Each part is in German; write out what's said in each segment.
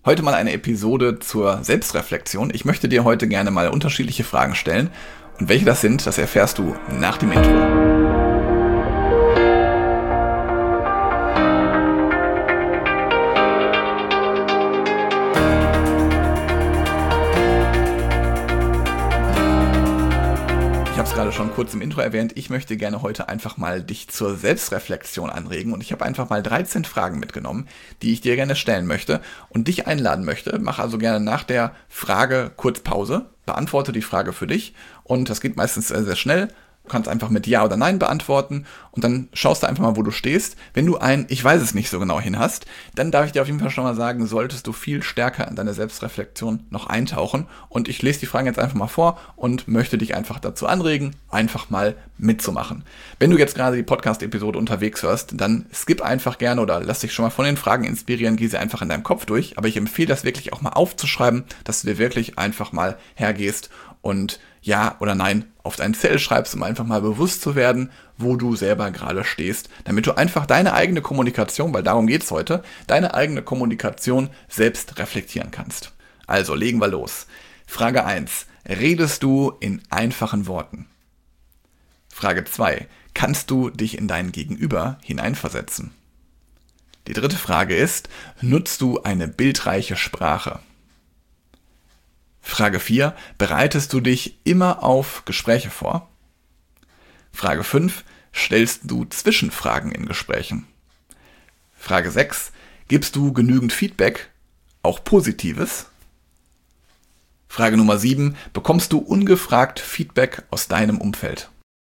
Heute mal eine Episode zur Selbstreflexion. Ich möchte dir heute gerne mal unterschiedliche Fragen stellen. Und welche das sind, das erfährst du nach dem Intro. Ich habe es gerade schon kurz im Intro erwähnt, ich möchte gerne heute einfach mal dich zur Selbstreflexion anregen und ich habe einfach mal 13 Fragen mitgenommen, die ich dir gerne stellen möchte und dich einladen möchte. Mach also gerne nach der Frage kurz Pause, beantworte die Frage für dich und das geht meistens sehr, sehr schnell. Du kannst einfach mit Ja oder Nein beantworten und dann schaust du einfach mal, wo du stehst. Wenn du ein Ich weiß es nicht so genau hin hast, dann darf ich dir auf jeden Fall schon mal sagen, solltest du viel stärker in deine Selbstreflexion noch eintauchen. Und ich lese die Fragen jetzt einfach mal vor und möchte dich einfach dazu anregen, einfach mal mitzumachen. Wenn du jetzt gerade die Podcast-Episode unterwegs hörst, dann skip einfach gerne oder lass dich schon mal von den Fragen inspirieren, geh sie einfach in deinem Kopf durch. Aber ich empfehle das wirklich auch mal aufzuschreiben, dass du dir wirklich einfach mal hergehst und Ja oder Nein auf deinen Zettel schreibst, um einfach mal bewusst zu werden, wo du selber gerade stehst, damit du einfach deine eigene Kommunikation, weil darum geht's heute, deine eigene Kommunikation selbst reflektieren kannst. Also legen wir los. Frage 1. Redest du in einfachen Worten? Frage 2. Kannst du dich in dein Gegenüber hineinversetzen? Die dritte Frage ist, nutzt du eine bildreiche Sprache? Frage 4. Bereitest du dich immer auf Gespräche vor? Frage 5. Stellst du Zwischenfragen in Gesprächen? Frage 6. Gibst du genügend Feedback, auch Positives? Frage Nummer 7. Bekommst du ungefragt Feedback aus deinem Umfeld?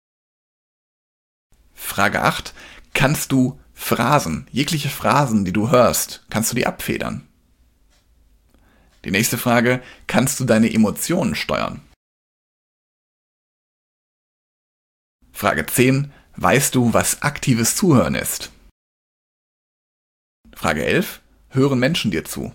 Frage 8. Kannst du Phrasen, jegliche Phrasen, die du hörst, kannst du die abfedern? Die nächste Frage, kannst du deine Emotionen steuern? Frage 10, weißt du, was aktives Zuhören ist? Frage 11, hören Menschen dir zu?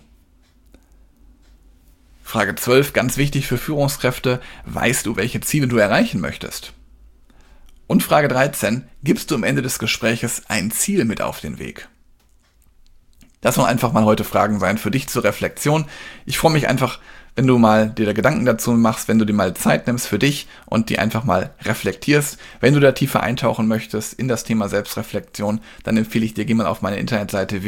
Frage 12, ganz wichtig für Führungskräfte, weißt du, welche Ziele du erreichen möchtest? Und Frage 13, gibst du am Ende des Gespräches ein Ziel mit auf den Weg? Das sollen einfach mal heute Fragen sein für dich zur Reflexion. Ich freue mich einfach, wenn du mal dir da Gedanken dazu machst, wenn du dir mal Zeit nimmst für dich und die einfach mal reflektierst. Wenn du da tiefer eintauchen möchtest in das Thema Selbstreflexion, dann empfehle ich dir, geh mal auf meine Internetseite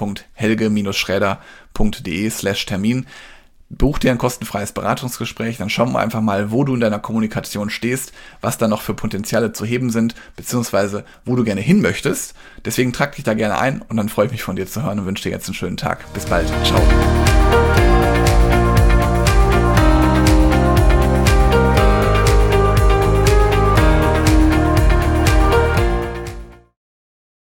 www.helge-schräder.de/Termin. Buch dir ein kostenfreies Beratungsgespräch, dann schauen wir einfach mal, wo du in deiner Kommunikation stehst, was da noch für Potenziale zu heben sind, beziehungsweise wo du gerne hin möchtest. Deswegen trag dich da gerne ein und dann freue ich mich von dir zu hören und wünsche dir jetzt einen schönen Tag. Bis bald. Ciao.